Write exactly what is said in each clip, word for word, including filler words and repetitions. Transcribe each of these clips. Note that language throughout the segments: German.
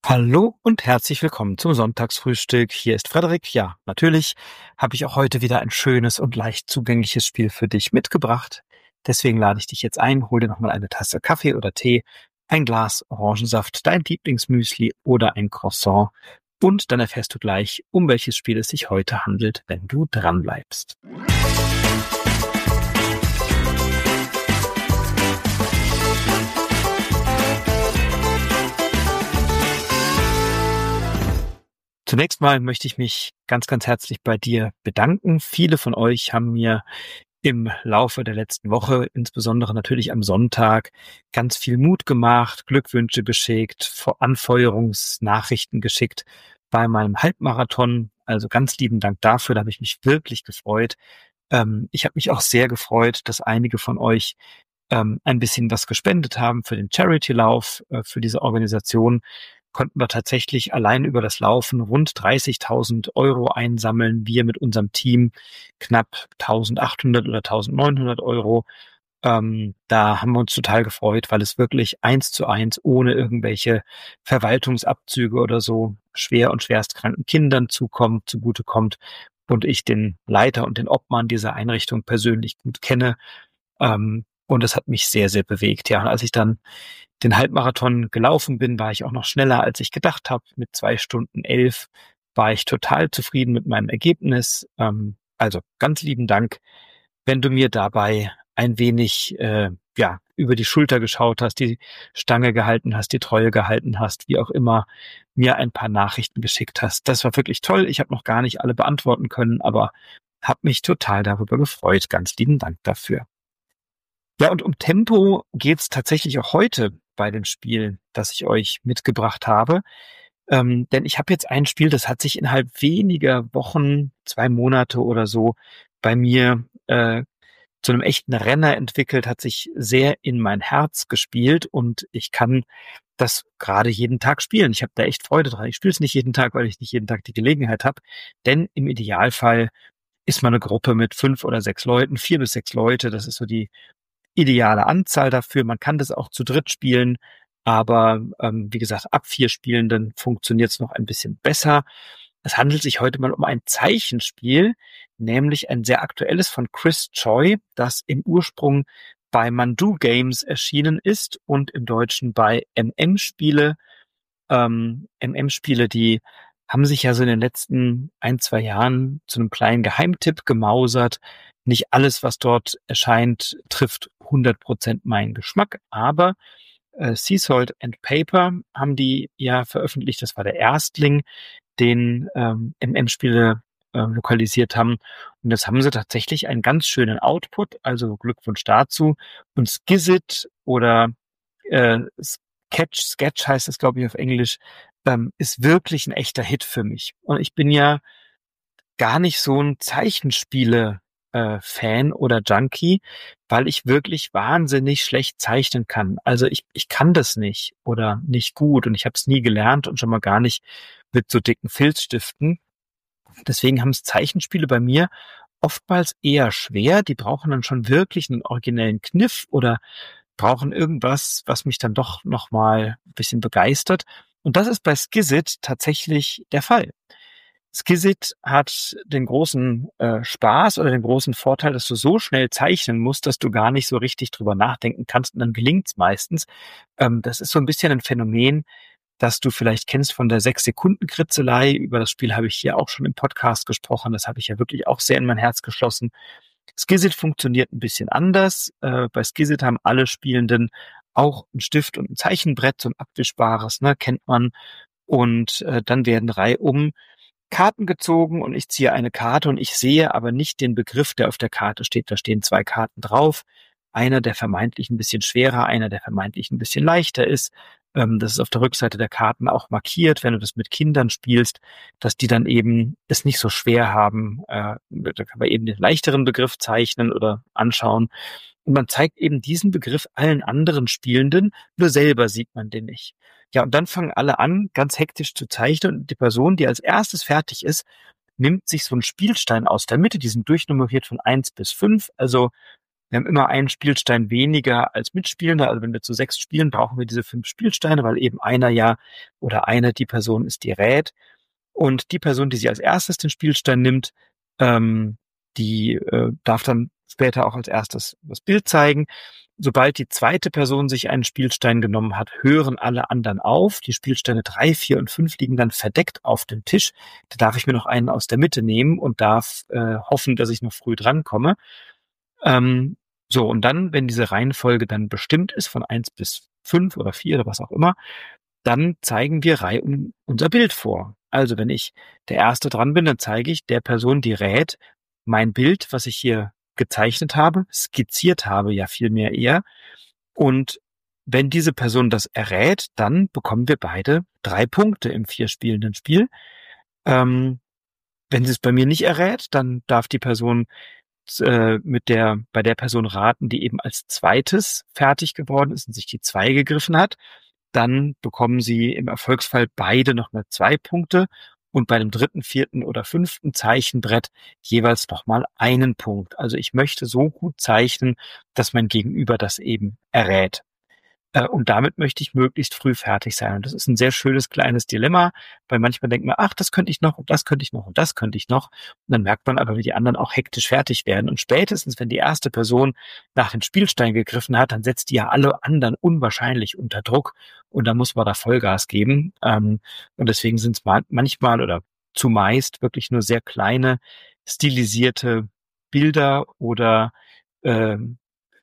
Hallo und herzlich willkommen zum Sonntagsfrühstück. Hier ist Frederik. Ja, natürlich habe ich auch heute wieder ein schönes und leicht zugängliches Spiel für dich mitgebracht. Deswegen lade ich dich jetzt ein, hol dir nochmal eine Tasse Kaffee oder Tee, ein Glas Orangensaft, dein Lieblingsmüsli oder ein Croissant und dann erfährst du gleich, um welches Spiel es sich heute handelt, wenn du dranbleibst. Zunächst mal möchte ich mich ganz, ganz herzlich bei dir bedanken. Viele von euch haben mir im Laufe der letzten Woche, insbesondere natürlich am Sonntag, ganz viel Mut gemacht, Glückwünsche geschickt, Anfeuerungsnachrichten geschickt bei meinem Halbmarathon. Also ganz lieben Dank dafür, da habe ich mich wirklich gefreut. Ähm, ich habe mich auch sehr gefreut, dass einige von euch ähm, ein bisschen was gespendet haben für den Charity-Lauf, äh, für diese Organisation. Konnten wir tatsächlich allein über das Laufen rund dreißigtausend Euro einsammeln. Wir mit unserem Team knapp eintausendachthundert oder eintausendneunhundert Euro. Ähm, da haben wir uns total gefreut, weil es wirklich eins zu eins ohne irgendwelche Verwaltungsabzüge oder so schwer und schwerstkranken Kindern zukommt, zugutekommt und ich den Leiter und den Obmann dieser Einrichtung persönlich gut kenne. Ähm, und es hat mich sehr, sehr bewegt. Ja, und als ich dann den Halbmarathon gelaufen bin, war ich auch noch schneller, als ich gedacht habe. Mit zwei Stunden elf war ich total zufrieden mit meinem Ergebnis. Ähm, also ganz lieben Dank, wenn du mir dabei ein wenig äh, ja über die Schulter geschaut hast, die Stange gehalten hast, die Treue gehalten hast, wie auch immer, mir ein paar Nachrichten geschickt hast. Das war wirklich toll. Ich habe noch gar nicht alle beantworten können, aber habe mich total darüber gefreut. Ganz lieben Dank dafür. Ja, und um Tempo geht's tatsächlich auch heute bei dem Spiel, das ich euch mitgebracht habe. Ähm, denn ich habe jetzt ein Spiel, das hat sich innerhalb weniger Wochen, zwei Monate oder so bei mir äh, zu einem echten Renner entwickelt, hat sich sehr in mein Herz gespielt und ich kann das gerade jeden Tag spielen. Ich habe da echt Freude dran. Ich spiele es nicht jeden Tag, weil ich nicht jeden Tag die Gelegenheit habe, denn im Idealfall ist man eine Gruppe mit fünf oder sechs Leuten, vier bis sechs Leute, das ist so die ideale Anzahl dafür. Man kann das auch zu dritt spielen, aber ähm, wie gesagt, ab vier Spielenden funktioniert es noch ein bisschen besser. Es handelt sich heute mal um ein Zeichenspiel, nämlich ein sehr aktuelles von Chris Choi, das im Ursprung bei Mandu Games erschienen ist und im Deutschen bei M M-Spiele. Ähm, M M-Spiele, die haben sich ja so in den letzten ein, zwei Jahren zu einem kleinen Geheimtipp gemausert. Nicht alles, was dort erscheint, trifft hundert Prozent meinen Geschmack, aber äh, Sea Salt and Paper haben die ja veröffentlicht. Das war der Erstling, den ähm, M M-Spiele äh, lokalisiert haben. Und jetzt haben sie tatsächlich einen ganz schönen Output, also Glückwunsch dazu. Und Skizit oder äh, Sketch, Sketch heißt es, glaube ich, auf Englisch, ähm, ist wirklich ein echter Hit für mich. Und ich bin ja gar nicht so ein Zeichenspiele äh, Fan oder Junkie, weil ich wirklich wahnsinnig schlecht zeichnen kann. Also ich ich kann das nicht oder nicht gut und ich habe es nie gelernt und schon mal gar nicht mit so dicken Filzstiften. Deswegen haben es Zeichenspiele bei mir oftmals eher schwer. Die brauchen dann schon wirklich einen originellen Kniff oder brauchen irgendwas, was mich dann doch noch mal ein bisschen begeistert. Und das ist bei Skizit tatsächlich der Fall. Skizit hat den großen äh, Spaß oder den großen Vorteil, dass du so schnell zeichnen musst, dass du gar nicht so richtig drüber nachdenken kannst und dann gelingt's meistens. Ähm, das ist so ein bisschen ein Phänomen, das du vielleicht kennst von der Sechs-Sekunden-Kritzelei. Über das Spiel habe ich hier auch schon im Podcast gesprochen. Das habe ich ja wirklich auch sehr in mein Herz geschlossen. Skizit funktioniert ein bisschen anders. Äh, bei Skizit haben alle Spielenden auch einen Stift und ein Zeichenbrett, so ein abwischbares, ne, kennt man. Und äh, dann werden reihum Karten gezogen und ich ziehe eine Karte und ich sehe aber nicht den Begriff, der auf der Karte steht. Da stehen zwei Karten drauf. Einer, der vermeintlich ein bisschen schwerer, einer, der vermeintlich ein bisschen leichter ist. Ähm, das ist auf der Rückseite der Karten auch markiert, wenn du das mit Kindern spielst, dass die dann eben es nicht so schwer haben. Äh, da kann man eben den leichteren Begriff zeichnen oder anschauen. Und man zeigt eben diesen Begriff allen anderen Spielenden, nur selber sieht man den nicht. Ja, und dann fangen alle an, ganz hektisch zu zeichnen und die Person, die als erstes fertig ist, nimmt sich so einen Spielstein aus der Mitte, die sind durchnummeriert von eins bis fünf, also Wir haben immer einen Spielstein weniger als Mitspielende. Also wenn wir zu sechs spielen, brauchen wir diese fünf Spielsteine, weil eben einer ja oder eine die Person ist, die rät. Und die Person, die sie als erstes den Spielstein nimmt, ähm, die äh, darf dann später auch als erstes das Bild zeigen. Sobald die zweite Person sich einen Spielstein genommen hat, hören alle anderen auf. Die Spielsteine drei, vier und fünf liegen dann verdeckt auf dem Tisch. Da darf ich mir noch einen aus der Mitte nehmen und darf äh, hoffen, dass ich noch früh drankomme. Ähm, so, und dann, wenn diese Reihenfolge dann bestimmt ist, von eins bis fünf oder vier oder was auch immer, dann zeigen wir reihum unser Bild vor. Also wenn ich der Erste dran bin, dann zeige ich der Person, die rät, mein Bild, was ich hier gezeichnet habe, skizziert habe, ja vielmehr eher. Und wenn diese Person das errät, dann bekommen wir beide drei Punkte im vier spielenden Spiel. Ähm, wenn sie es bei mir nicht errät, dann darf die Person äh, mit der, bei der Person raten, die eben als zweites fertig geworden ist und sich die zwei gegriffen hat. Dann bekommen sie im Erfolgsfall beide nochmal zwei Punkte und bei dem dritten, vierten oder fünften Zeichenbrett jeweils nochmal einen Punkt. Also ich möchte so gut zeichnen, dass mein Gegenüber das eben errät. Äh, und damit möchte ich möglichst früh fertig sein. Und das ist ein sehr schönes kleines Dilemma, weil manchmal denkt man, ach, das könnte ich noch und das könnte ich noch und das könnte ich noch. Und dann merkt man aber, wie die anderen auch hektisch fertig werden. Und spätestens, wenn die erste Person nach dem Spielstein gegriffen hat, dann setzt die ja alle anderen unwahrscheinlich unter Druck. Und dann muss man da Vollgas geben. Ähm, und deswegen sind es manchmal oder zumeist wirklich nur sehr kleine, stilisierte Bilder oder ähm,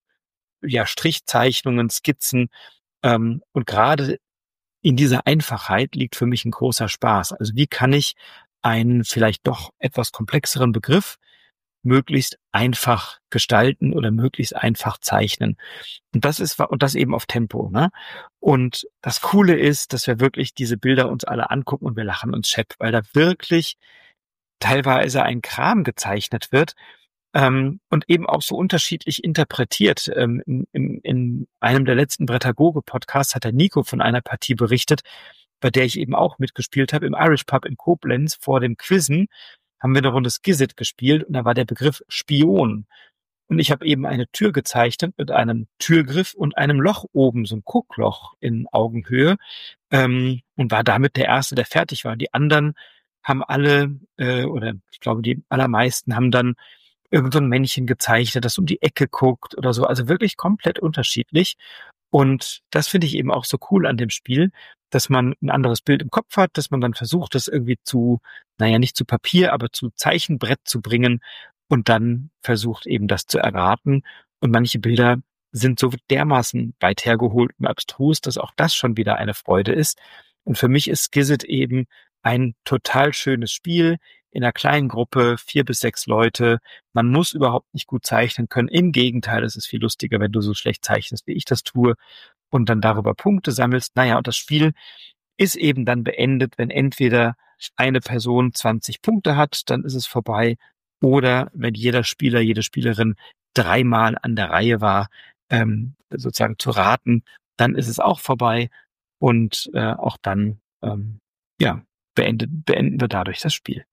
ja, Strichzeichnungen, Skizzen. Ähm, und gerade in dieser Einfachheit liegt für mich ein großer Spaß. Also wie kann ich einen vielleicht doch etwas komplexeren Begriff möglichst einfach gestalten oder möglichst einfach zeichnen? Und das ist, und das eben auf Tempo, ne? Und das Coole ist, dass wir wirklich diese Bilder uns alle angucken und wir lachen uns schepp, weil da wirklich teilweise ein Kram gezeichnet wird, ähm, und eben auch so unterschiedlich interpretiert. Ähm, in, in, in einem der letzten Brettagoge-Podcasts hat der Nico von einer Partie berichtet, bei der ich eben auch mitgespielt habe, im Irish Pub in Koblenz vor dem Quizzen haben wir eine Runde Skizit gespielt und da war der Begriff Spion. Und ich habe eben eine Tür gezeichnet mit einem Türgriff und einem Loch oben, so ein Guckloch in Augenhöhe, ähm, und war damit der Erste, der fertig war. Die anderen haben alle, äh, oder ich glaube, die allermeisten haben dann irgend so ein Männchen gezeichnet, das um die Ecke guckt oder so. Also wirklich komplett unterschiedlich. Und das finde ich eben auch so cool an dem Spiel, dass man ein anderes Bild im Kopf hat, dass man dann versucht, das irgendwie zu, naja, nicht zu Papier, aber zu Zeichenbrett zu bringen und dann versucht eben das zu erraten. Und manche Bilder sind so dermaßen weit hergeholt und abstrus, dass auch das schon wieder eine Freude ist. Und für mich ist Skizit eben ein total schönes Spiel in einer kleinen Gruppe, vier bis sechs Leute. Man muss überhaupt nicht gut zeichnen können. Im Gegenteil, es ist viel lustiger, wenn du so schlecht zeichnest, wie ich das tue und dann darüber Punkte sammelst. Naja, und das Spiel ist eben dann beendet, wenn entweder eine Person zwanzig Punkte hat, dann ist es vorbei. Oder wenn jeder Spieler, jede Spielerin dreimal an der Reihe war, ähm, sozusagen zu raten, dann ist es auch vorbei. Und äh, auch dann, ähm, ja, beendet, beenden wir dadurch das Spiel.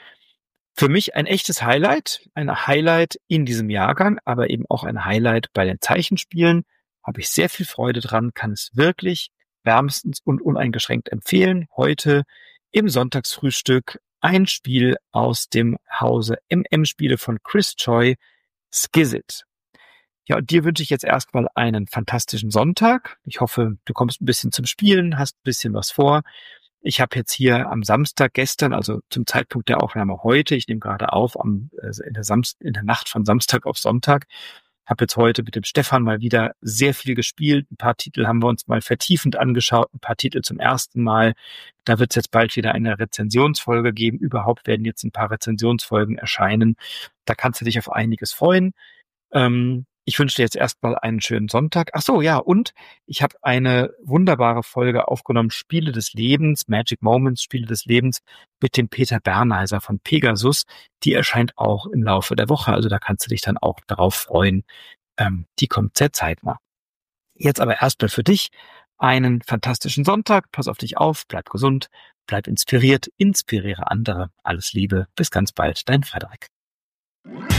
Für mich ein echtes Highlight, ein Highlight in diesem Jahrgang, aber eben auch ein Highlight bei den Zeichenspielen. Habe ich sehr viel Freude dran, kann es wirklich wärmstens und uneingeschränkt empfehlen. Heute im Sonntagsfrühstück ein Spiel aus dem Hause M M-Spiele von Chris Choi, Skizit. Ja, und dir wünsche ich jetzt erstmal einen fantastischen Sonntag. Ich hoffe, du kommst ein bisschen zum Spielen, hast ein bisschen was vor. Ich habe jetzt hier am Samstag gestern, also zum Zeitpunkt der Aufnahme heute, ich nehme gerade auf, am, also in der Samst, in der Nacht von Samstag auf Sonntag, habe jetzt heute mit dem Stefan mal wieder sehr viel gespielt. Ein paar Titel haben wir uns mal vertiefend angeschaut, ein paar Titel zum ersten Mal. Da wird es jetzt bald wieder eine Rezensionsfolge geben. Überhaupt werden jetzt ein paar Rezensionsfolgen erscheinen. Da kannst du dich auf einiges freuen. Ähm, ich wünsche dir jetzt erstmal einen schönen Sonntag. Ach so, ja, und ich habe eine wunderbare Folge aufgenommen, Spiele des Lebens, Magic Moments, Spiele des Lebens, mit dem Peter Bernheiser von Pegasus. Die erscheint auch im Laufe der Woche, also da kannst du dich dann auch darauf freuen. Ähm, die kommt sehr zeitnah. Jetzt aber erstmal für dich einen fantastischen Sonntag. Pass auf dich auf, bleib gesund, bleib inspiriert, inspiriere andere. Alles Liebe, bis ganz bald, dein Frederik.